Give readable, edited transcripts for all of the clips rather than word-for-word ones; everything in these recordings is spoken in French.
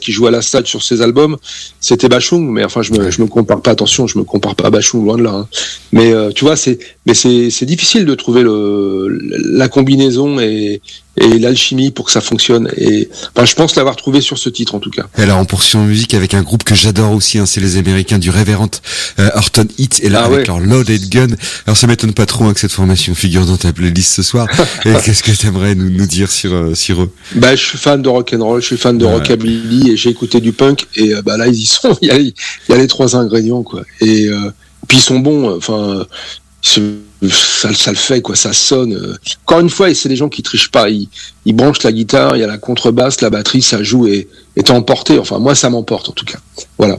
qui joue à la salle sur ses albums, c'était Bashung, mais enfin je me compare pas, attention, je me compare pas à Bashung, loin de là, hein. Mais tu vois, c'est difficile de trouver la combinaison et l'alchimie pour que ça fonctionne, et enfin, je pense l'avoir trouvé sur ce titre en tout cas. Et alors on poursuit en musique avec un groupe que j'adore aussi, hein, c'est les Américains du Reverend Horton Heat, et là avec leur Loaded Gun. Alors ça m'étonne pas trop, hein, que cette formation figure dans ta playlist ce soir. Et qu'est-ce que t'aimerais nous dire sur eux? Bah, je suis fan de rock'n'roll, je suis fan de rockabilly, et j'ai écouté du punk, et bah là ils y sont, il y a les 3 ingrédients, quoi. Et puis ils sont bons, enfin ça le fait, quoi, ça sonne. Encore une fois, et c'est des gens qui trichent pas, ils branchent la guitare, il y a la contrebasse, la batterie, ça joue, et t'es emporté. Enfin moi ça m'emporte en tout cas. Voilà.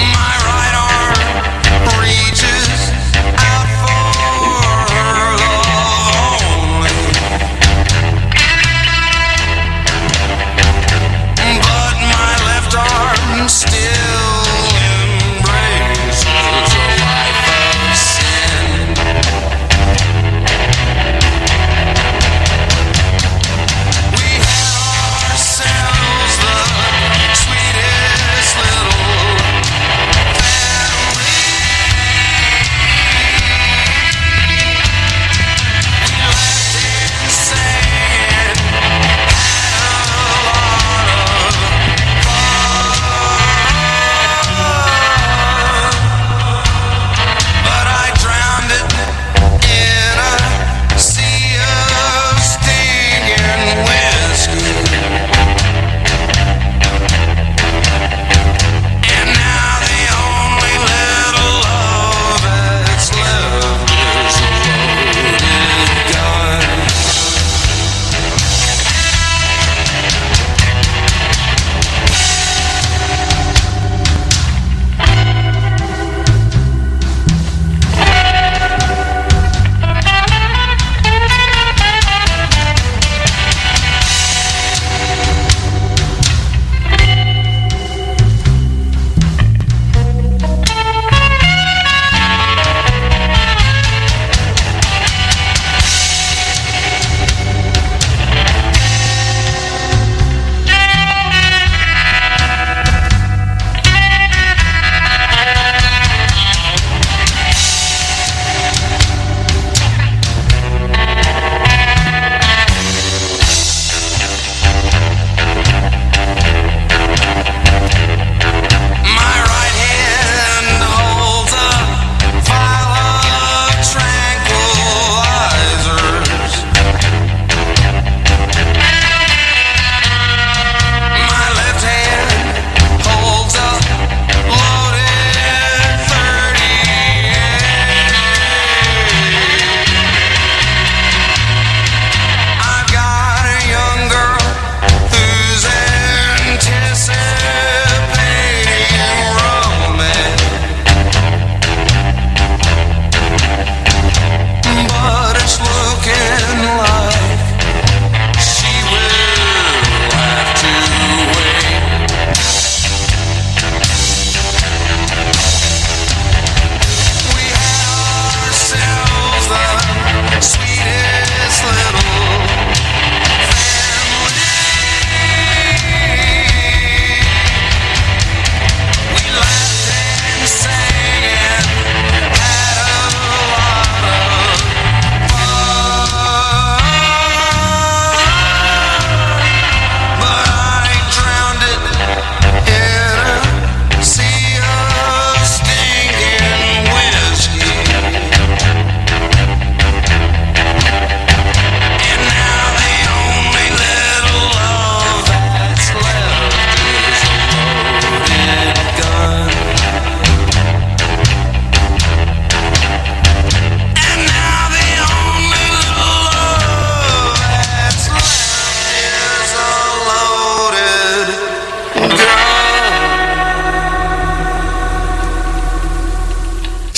Reaches out for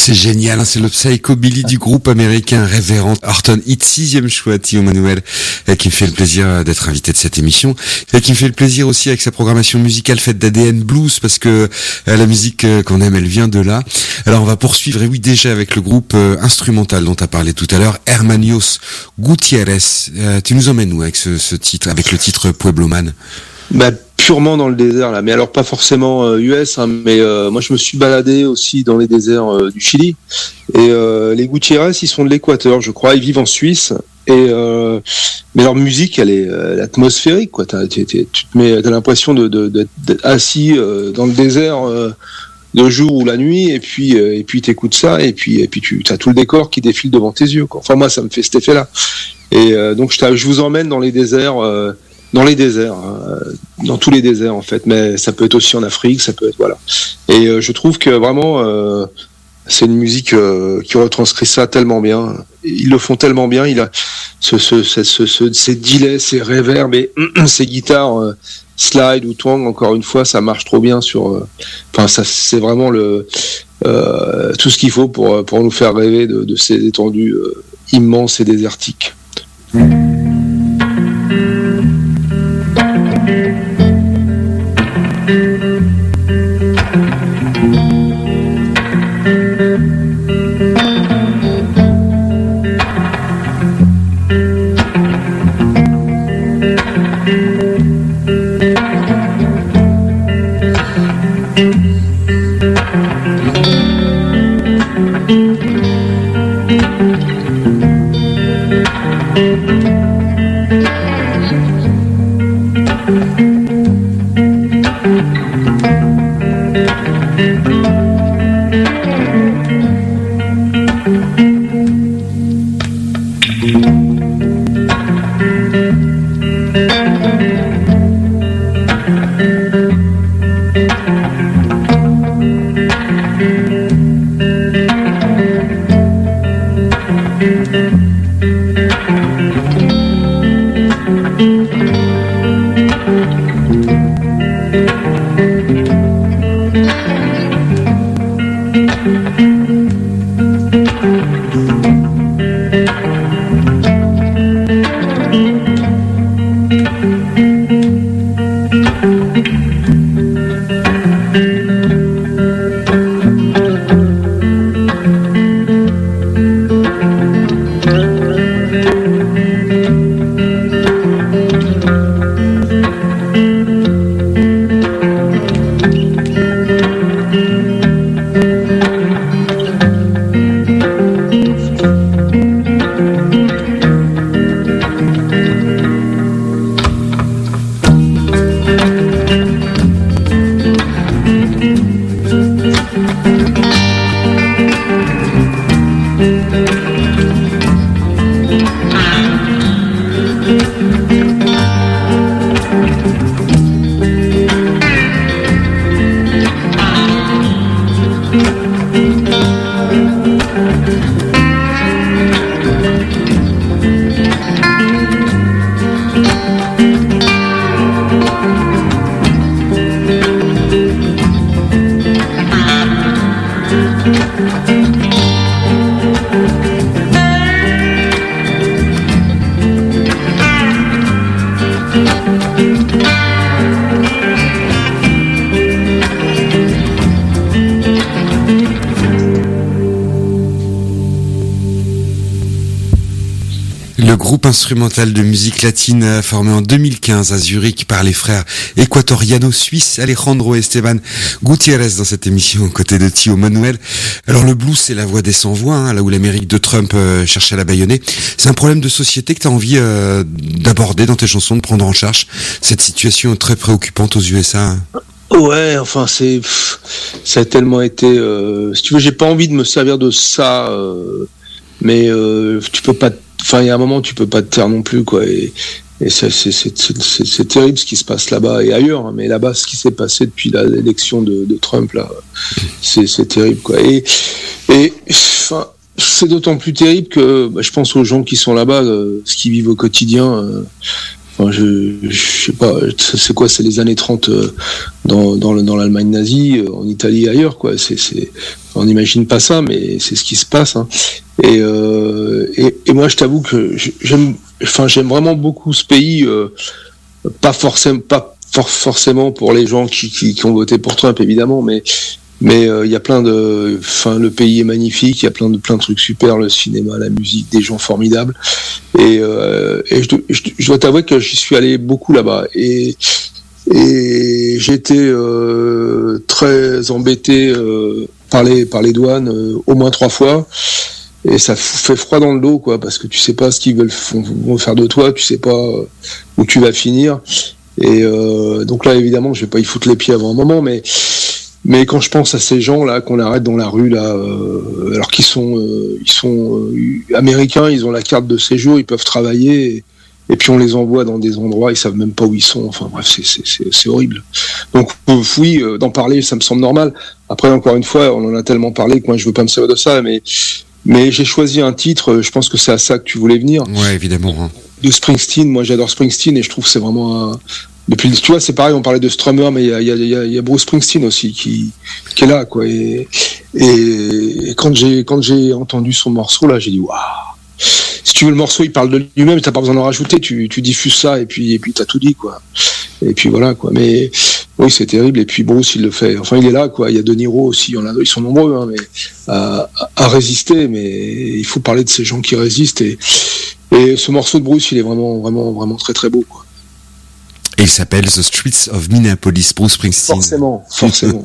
C'est génial, hein, c'est le psychobilly du groupe américain Reverend Horton Heat, 6e choix, Théo Manuel, qui me fait le plaisir d'être invité de cette émission, et qui me fait le plaisir aussi avec sa programmation musicale faite d'ADN blues, parce que la musique qu'on aime, elle vient de là. Alors on va poursuivre, et oui, déjà avec le groupe instrumental dont tu as parlé tout à l'heure, Hermanos Gutiérrez. Tu nous emmènes où avec ce titre, avec le titre Pueblo Man? Purement dans le désert là, mais alors pas forcément US, hein, mais moi je me suis baladé aussi dans les déserts du Chili, et les Gutiérrez, ils sont de l'Équateur, je crois, ils vivent en Suisse, et mais leur musique, elle est atmosphérique, quoi. T'as l'impression d'être assis dans le désert de jour ou la nuit, et puis t'écoutes ça, et puis tu as tout le décor qui défile devant tes yeux, quoi. Enfin moi ça me fait cet effet là, et donc je vous emmène dans les déserts. Dans tous les déserts en fait, mais ça peut être aussi en Afrique, ça peut être voilà. Et je trouve que vraiment c'est une musique qui retranscrit ça tellement bien. Ils le font tellement bien. Il a ces delays, ces reverbs et ces guitares slide ou twang. Encore une fois, ça marche trop bien sur. Enfin, ça c'est vraiment tout ce qu'il faut pour nous faire rêver de ces étendues immenses et désertiques. Instrumental de musique latine formé en 2015 à Zurich par les frères équatoriano-suisses Alejandro et Esteban Gutiérrez dans cette émission aux côtés de Théo Manuel. Alors le blues, c'est la voix des sans-voix, hein, là où l'Amérique de Trump cherchait à la bâillonner. C'est un problème de société que tu as envie d'aborder dans tes chansons, de prendre en charge cette situation très préoccupante aux USA, hein. Ouais, enfin ça a tellement été. Si tu veux, j'ai pas envie de me servir de ça, mais tu peux pas. Enfin, il y a un moment, tu peux pas te taire non plus, quoi. Et c'est terrible ce qui se passe là-bas et ailleurs, hein, mais là-bas, ce qui s'est passé depuis l'élection de Trump, là, c'est terrible, quoi. Et enfin, c'est d'autant plus terrible que je pense aux gens qui sont là-bas, ce qu'ils vivent au quotidien. Enfin, je sais pas, c'est quoi, c'est les années 30 dans l'Allemagne nazie, en Italie et ailleurs, quoi. On n'imagine pas ça, mais c'est ce qui se passe. Hein. Et moi, je t'avoue que j'aime vraiment beaucoup ce pays, pas forcément pour les gens qui ont voté pour Trump, évidemment, mais il y a le pays est magnifique, il y a plein de trucs super, le cinéma, la musique, des gens formidables, et je dois t'avouer que j'y suis allé beaucoup là-bas, et j'étais très embêté par les douanes au moins 3 fois, et ça fait froid dans le dos, quoi, parce que tu sais pas ce qu'ils vont faire de toi, tu sais pas où tu vas finir, et donc là évidemment je vais pas y foutre les pieds avant un moment, mais quand je pense à ces gens là qu'on arrête dans la rue là, alors qu'ils sont américains, ils ont la carte de séjour, ils peuvent travailler, et puis on les envoie dans des endroits, ils savent même pas où ils sont. Enfin bref, c'est horrible. Donc oui, d'en parler, ça me semble normal. Après, encore une fois, on en a tellement parlé que moi je veux pas me servir de ça, mais j'ai choisi un titre. Je pense que c'est à ça que tu voulais venir. Ouais, évidemment. Hein. De Springsteen. Moi, j'adore Springsteen et je trouve que c'est vraiment tu vois, c'est pareil, on parlait de Strummer, mais il y a Bruce Springsteen aussi qui est là, quoi. Et quand j'ai entendu son morceau là, j'ai dit waouh. Si tu veux, le morceau il parle de lui-même, t'as pas besoin d'en rajouter, tu diffuses ça et puis t'as tout dit, quoi. Et puis voilà, quoi. Mais oui, c'est terrible. Et puis Bruce, il le fait. Enfin, il est là, quoi. Il y a De Niro aussi, ils sont nombreux, hein, mais à résister. Mais il faut parler de ces gens qui résistent. Et ce morceau de Bruce, il est vraiment, vraiment, vraiment très, très beau, quoi. Et il s'appelle The Streets of Minneapolis, Bruce Springsteen. Forcément.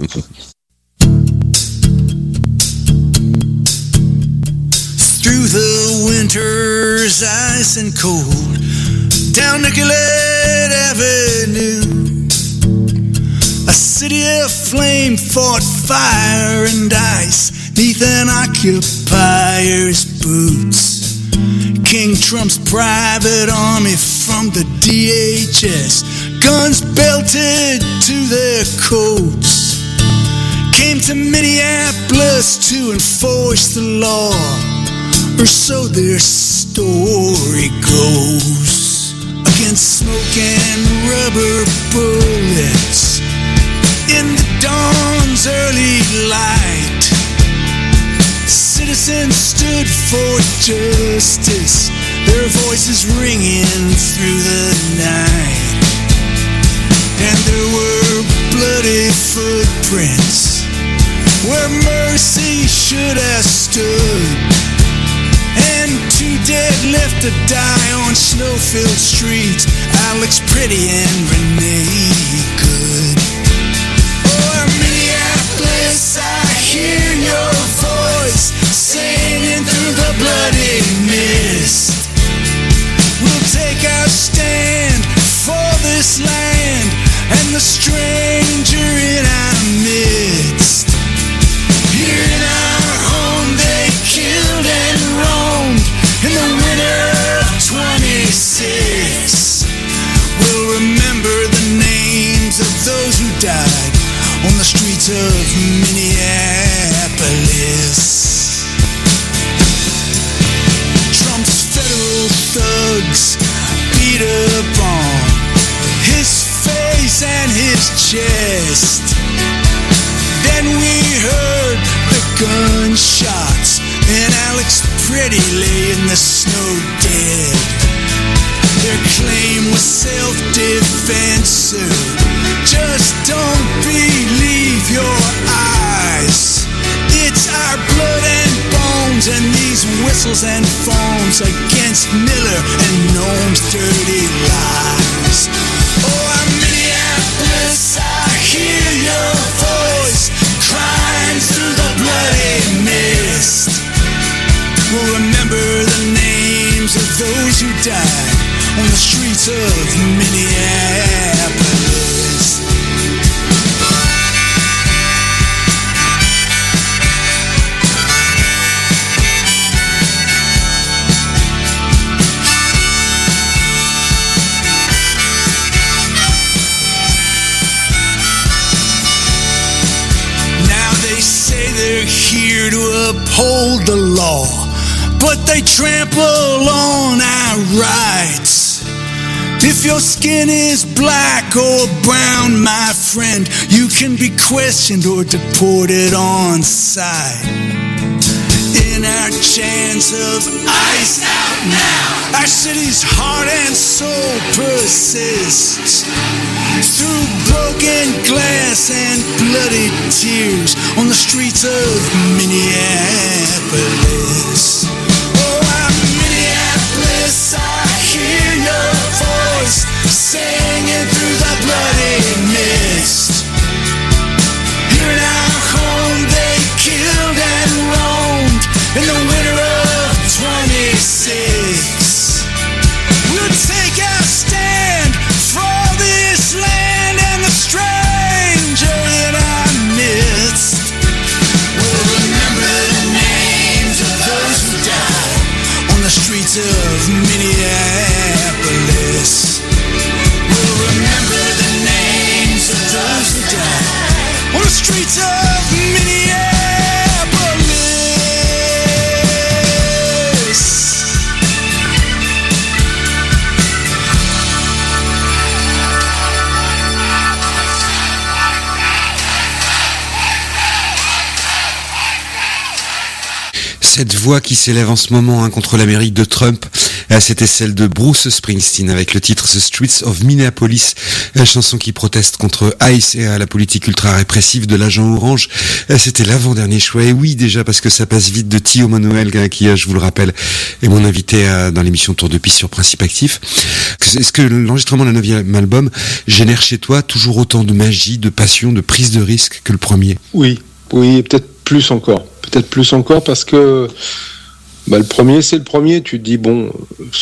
Through the winter's ice and cold, down Nicollet Avenue, a city of flame fought fire and ice neath an occupier's boots. King Trump's private army from the DHS, guns belted to their coats, came to Minneapolis to enforce the law, or so their story goes. Against smoke and rubber bullets in the dawn's early light, citizens stood for justice, their voices ringing through the night. And there were bloody footprints where mercy should have stood, and 2 dead left to die on snow-filled streets, Alex Pretty and Renee Good. Oh, Minneapolis, I hear your voice singing through the bloody mist. We'll take our stand for this land and the stranger in our midst. Here in our home they killed and roamed in the winter of 26. We'll remember the names of those who died on the streets of Minneapolis. Trump's federal thugs beat upon his face and his chest. Then we heard the gunshots and Alex Pretty lay in the snow dead. Their claim was self-defense, sir. Just don't believe your eyes. It's our blood and bones and these whistles and phones against Miller and Noam's dirty lies. Oh, Minneapolis, I hear your voice crying through the bloody mist. We'll remember the names of those who died on the streets of Minneapolis. Now they say they're here to uphold the law, but they trample on our rights. If your skin is black or brown, my friend, you can be questioned or deported on sight. In our chains of ice out now, our city's heart and soul persists. Through broken glass and bloody tears on the streets of Minneapolis. Oh, I'm Minneapolis, I hear your voice singing through the bloody mist. Here in our home they killed and roamed in the winter of 26. We'll take our stand for this land and the stranger in our midst. We'll remember the names of those who died on the streets of Minneapolis. We'll remember the names of those who died on the streets of Minneapolis. Cette voix qui s'élève en ce moment contre l'Amérique de Trump, c'était celle de Bruce Springsteen avec le titre The Streets of Minneapolis, chanson qui proteste contre ICE et la politique ultra répressive de l'agent orange. C'était l'avant-dernier choix, et oui déjà parce que ça passe vite, de Tio Manuel qui, je vous le rappelle, est mon invité dans l'émission Tour de Piste sur Principe Actif. Est-ce que l'enregistrement de la 9e album génère chez toi toujours autant de magie, de passion, de prise de risque que le premier? Oui, et peut-être plus encore parce que le premier c'est le premier, tu te dis bon,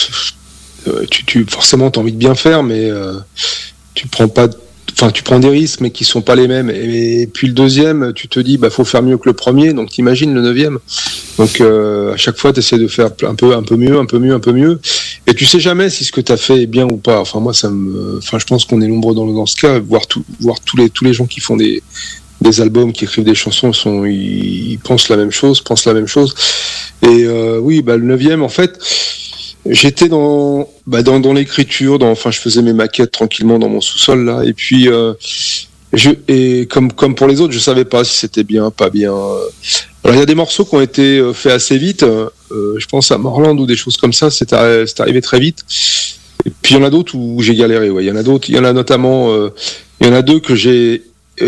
tu forcément t'as envie de bien faire, mais tu prends des risques mais qui sont pas les mêmes, et puis le deuxième tu te dis faut faire mieux que le premier, donc t'imagines le 9e, donc à chaque fois t'essaies de faire un peu mieux, et tu sais jamais si ce que t'as fait est bien ou pas. Enfin moi je pense qu'on est nombreux dans ce cas, voir tous les gens qui font des albums, qui écrivent des chansons, ils pensent la même chose. Et oui, le 9e, en fait, j'étais dans l'écriture, je faisais mes maquettes tranquillement dans mon sous-sol là, et puis comme pour les autres, je savais pas si c'était bien, pas bien. Alors il y a des morceaux qui ont été faits assez vite. Je pense à Morland ou des choses comme ça. C'est arrivé très vite. Et puis il y en a d'autres où j'ai galéré. Ouais, il y en a d'autres. Il y en a notamment, il y en a deux que j'ai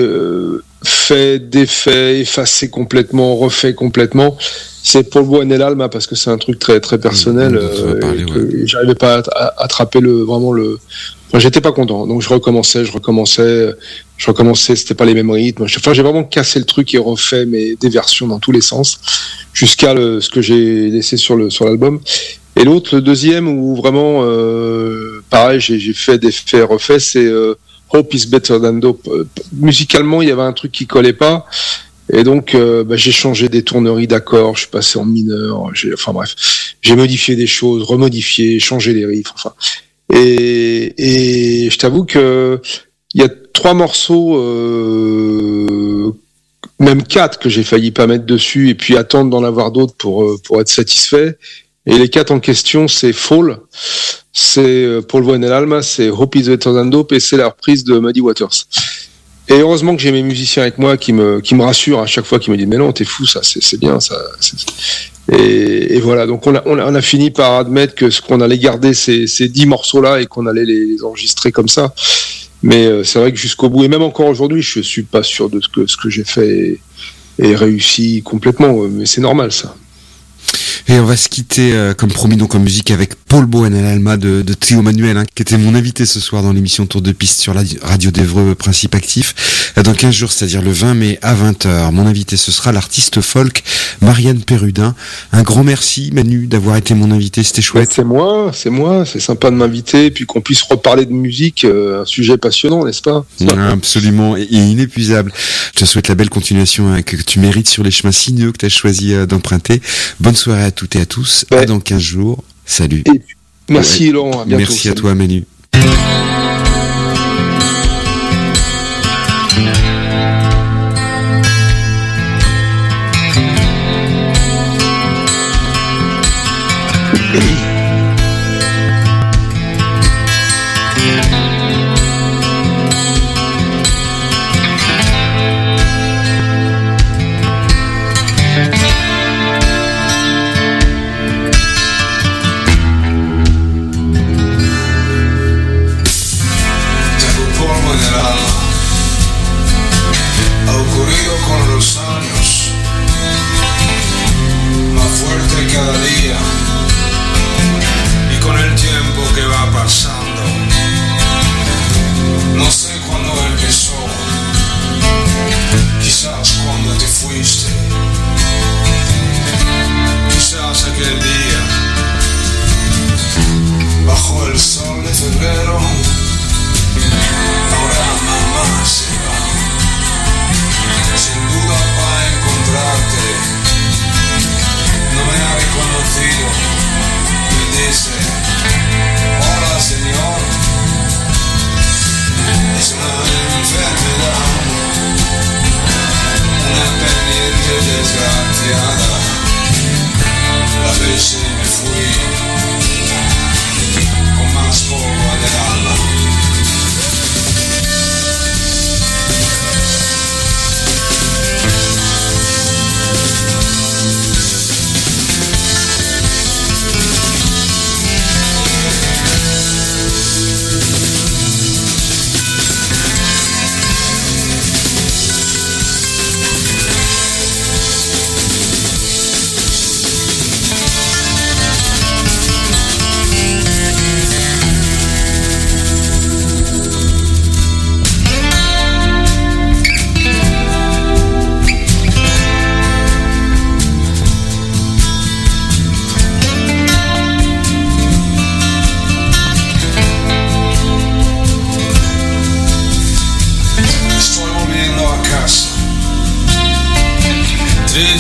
fait, défait, effacé complètement, refait complètement. C'est Paul Boen et l'Alma, parce que c'est un truc très très personnel, que j'arrivais pas à attraper j'étais pas content, donc je recommençais, c'était pas les mêmes rythmes. J'ai vraiment cassé le truc et refait des versions dans tous les sens, jusqu'à ce que j'ai laissé sur l'album. Et l'autre, le deuxième, où vraiment pareil, j'ai fait des faits refaits, c'est Hope is Better Than Dope. Musicalement, il y avait un truc qui collait pas, et donc j'ai changé des tourneries d'accords, je suis passé en mineur, j'ai modifié des choses, remodifié, changé les riffs, et je t'avoue que il y a 3 morceaux, même 4, que j'ai failli pas mettre dessus et puis attendre d'en avoir d'autres pour être satisfait. Et les 4 en question, c'est Fall, c'est Paul Boen et l'Alma, c'est Hope is Better Than Dope, et c'est la reprise de Muddy Waters. Et heureusement que j'ai mes musiciens avec moi qui me rassurent à chaque fois, qui me disent mais non, t'es fou, ça c'est bien ça. Et voilà, donc on a fini par admettre qu'on allait garder ces 10 morceaux là et qu'on allait les enregistrer comme ça. Mais c'est vrai que jusqu'au bout, et même encore aujourd'hui, je suis pas sûr de ce que j'ai fait est réussi complètement, mais c'est normal ça. Et on va se quitter, comme promis, donc en musique avec Paul Boen et l'Alma de Tio Manuel, qui était mon invité ce soir dans l'émission Tour de Piste sur la Radio d'Evreux, Principe Actif. Dans 15 jours, c'est-à-dire le 20 mai à 20h. Mon invité, ce sera l'artiste folk Marianne Perrudin. Un grand merci, Manu, d'avoir été mon invité. C'était chouette. C'est moi. C'est sympa de m'inviter, et puis qu'on puisse reparler de musique, un sujet passionnant, n'est-ce pas? Absolument, et inépuisable. Je te souhaite la belle continuation que tu mérites sur les chemins sinueux que tu as choisi d'emprunter. Bonne soirée à toutes et à tous. À dans 15 jours. Salut. Merci Laurent, à bientôt. Merci à toi Manu.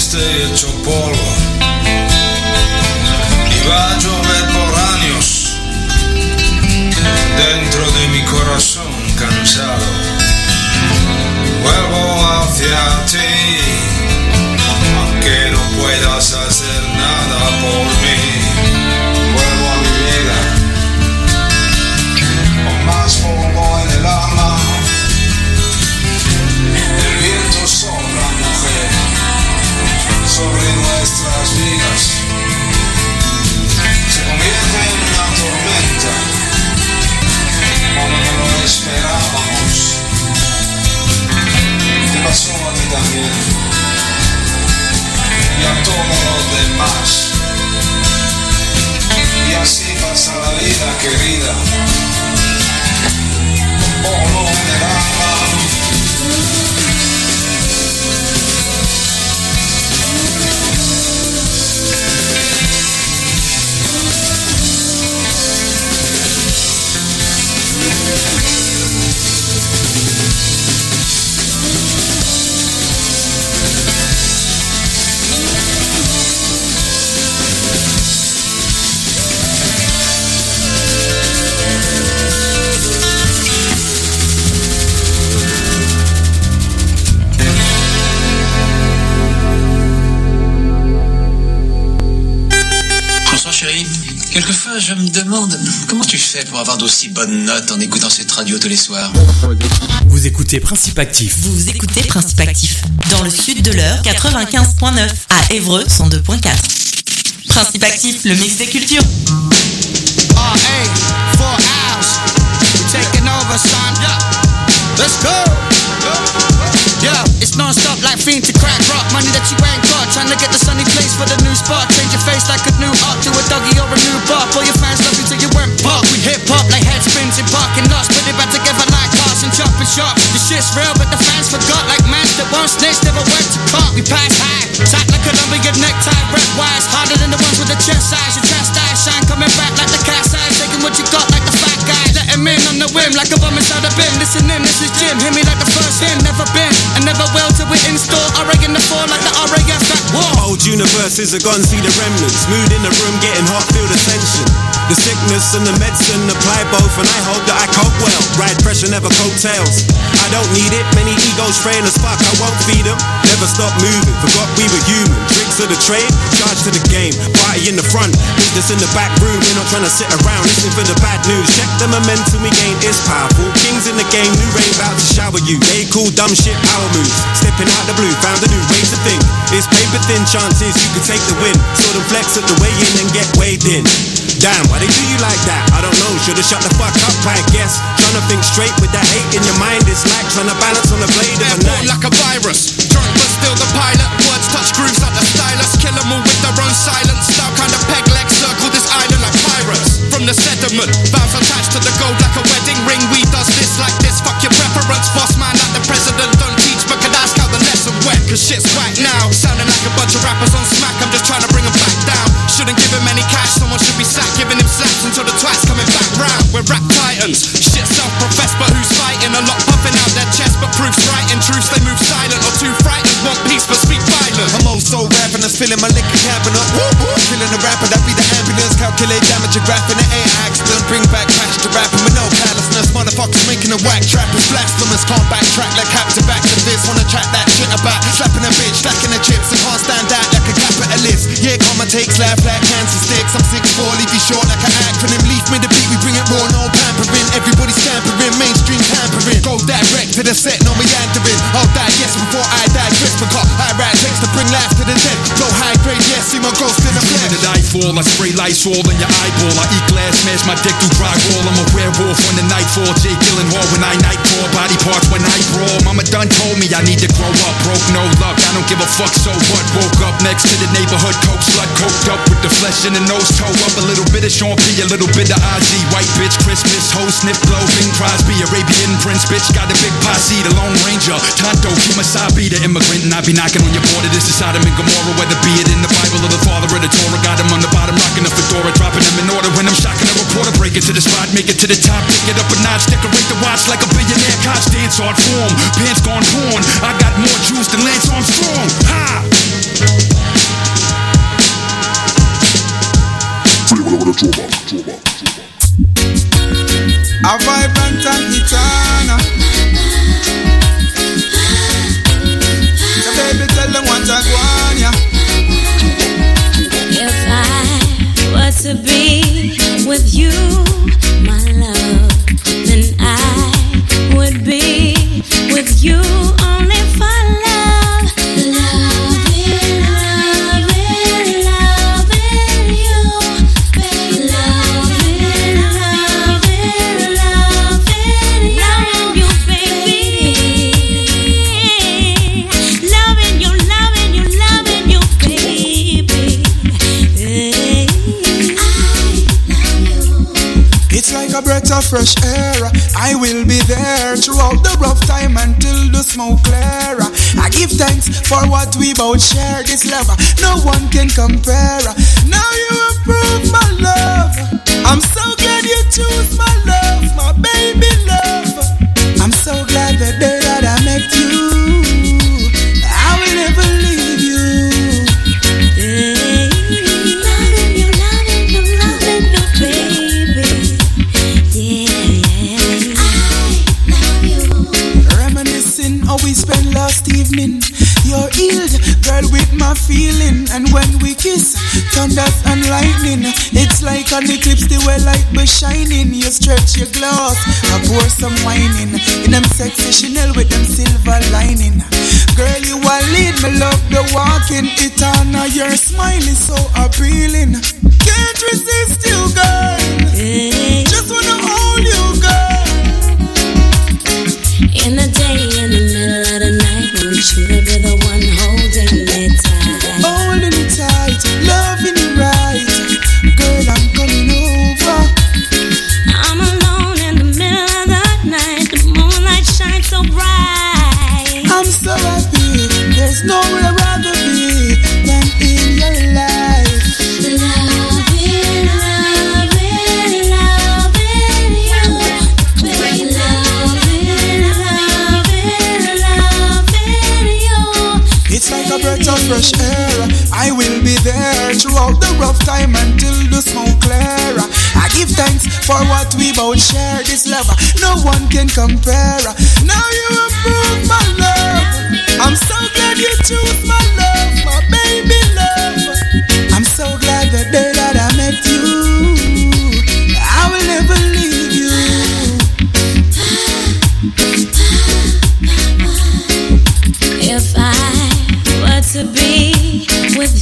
triste y hecho polvo, y va a llover por años dentro de mi corazón cansado. Vuelvo hacia ti, aunque no puedas hacer nada por mí. Vuelvo a mi vida, con más polvo en el alma. El viento sopla, mujer, sobre nuestras vidas. Se convierte en una tormenta cuando no lo esperábamos. Te pasó a ti también y a todos los demás. Y así pasa la vida, querida, con polvo en el alma. Quelquefois, je me demande comment tu fais pour avoir d'aussi bonnes notes en écoutant cette radio tous les soirs. Vous écoutez Principe Actif. Vous écoutez Principe Actif. Dans le sud de l'heure, 95.9. À Évreux, 102.4. Principe Actif, le mix des cultures. Oh, hey, 4 hours. We're taking over, son. Yeah. Let's go. Yeah, it's non-stop like fiend to crack rock. Money that you ain't got. Trying to get the sunny place for the new spot. Change your face like a new art to a doggy or a new bark. All your fans love you till you weren't pop. We hip-hop like head spins in parking lots. Put it back together like cars and chopping shop. The shit's real but the fans forgot. Like mans that won't snitch, never went to court. We pass high, tight like a lumber, your necktie, red wires. Harder than the ones with the chest size. Your chest eyes shine coming back like the cat's eyes. Taking what you got like the fat guy. Let him in on the whim like a bum inside a bin. Listen in, this is Jim. Hear me like the first hymn. Never been and never will till we're in store. I in the floor like the RAF at war. Old universes are gone, see the remnants. Mood in the room, getting hot, feel the tension. The sickness and the medicine apply both, and I hope that I cope well. Ride pressure, never coattails. I don't need it, many egos spraying a spark, I won't feed them. Never stop moving, forgot we were human. Tricks of the trade, charge to the game. Party in the front, business in the back room. We're not trying to sit around listening for the bad news. Check the momentum we gain is powerful. Kings in the game, new rain about to shower you. They cool dumb shit, power moves. Stepping out the blue, found a new way to think. It's paper thin chances you can take the win. Saw them flex at the way in and get weighed in. Damn, why they do you like that? I don't know, should've shut the fuck up, I guess. Trying to think straight with that hate in your mind. It's like trying to balance on the blade of a knife. Like a virus, drunk but still the pilot. Words touch grooves like the stylus. Kill them all with their own silence. Style kind of peg leg circle this island like pirates. From the sediment, vows attached to the gold like a wedding ring. We does this like this, fuck your preference. Boss man like the president, don't teach but can ask how the lesson went. Cause shit's whack now, sounding like a bunch of rappers on smack. I'm just trying to bring them back down. Shouldn't give him any cash, someone should be sacked. Giving him slaps until the twat's coming back round. We're rap titans, shit self-professed but who's fighting? A lot puffing out their chest but proof's right. In truth they move silent or too frightened. Want peace but speak violent. I'm also rapping and filling my liquor cabinet. Killing a rapper, that be the ambulance. Calculate damage and graphing, it ain't accident. Bring back cash to rapping with no callousness. Motherfuckers making a whack trap is blasphemous. Can't backtrack like captain back to this. Wanna track that shit about slapping a bitch, stacking the chips. I can't stand out like a capitalist. Yeah, karma takes life like cancer sticks. I'm 6'4", leave you short like an acronym. Leaf me the beat, we bring it raw, no pampering. Everybody scampering, mainstream tampering. Go direct to the set, no meandering. I'll die, yes, before I die. Crisp because I ride takes to bring life to the dead. Go high grade, yes, see my ghost in the flesh. The night fall, I spray lights all in your eyeball. I eat glass, smash my dick through drywall. I'm a werewolf when the night fall. Jay Gyllenhaal when I nightfall. Body parts when I brawl. Mama done told me I need to grow up. Broke, no luck, I don't give a fuck, so what? Woke up next to the neighborhood coke slut. Coked up with the flesh in the nose, toe up. A little bit of Sean P, a little bit of Ozzy. White bitch, Christmas, hoe, sniff, blow. Bing Crosby, Arabian Prince, bitch. Got a big posse, the Lone Ranger. Tonto, Kimasabi, the immigrant. And I be knocking on your border. This is Sodom and Gomorrah. Whether be it in the Bible or the father of the Torah. Got him on the bottom, rocking a fedora. Dropping him in order when I'm shocking a reporter. Break it to the spot, make it to the top. Pick it up a notch, decorate the watch like a billionaire. Coach dance art form, pants gone porn. I got more juice than Lance Armstrong. Ha! A vibrant and eternal. So baby, tell them what I want, yeah. If I were to be with you, my love, then I would be with you only for love. Loving, loving, loving you, baby. Loving, loving, loving you, baby. Loving you, loving you, loving you, baby. Hey, I love you. It's like a breath of fresh air. I will be there throughout the rough time until the smoke clear. I give thanks for what we both share. This love no one can compare. Now you approve my love. I'm so glad you choose my love, my baby love. I'm so glad the day that I met you, I will never leave you. Hey, loving you, loving you, loving you, baby. Yeah, I love you. Reminiscing how we spent last evening. You're healed, girl, with my feeling. And when we kiss, thunders and lightning. It's like an eclipse, the way light be shining. You stretch your glass, I pour some wine in them sexy Chanel with them silver lining. Girl, you are lead, me love the walking. It on your smile is so appealing. Can't resist you, girl. Hey. Just wanna hold you, girl. In the day, in the middle of the night, when you should be the one holding me tight. Holding it tight, loving it right. Girl, I'm coming over. I'm alone in the middle of the night. The moonlight shines so bright. I'm so happy. There's nowhere I'd rather be than in your life. Loving, loving, loving you, baby. Loving, loving, loving you. It's like a breath of fresh air. I will be there throughout the rough time until the smoke clear. I give thanks for what we both share. This love no one can compare. Now you approve my love. I'm so glad you choose my love.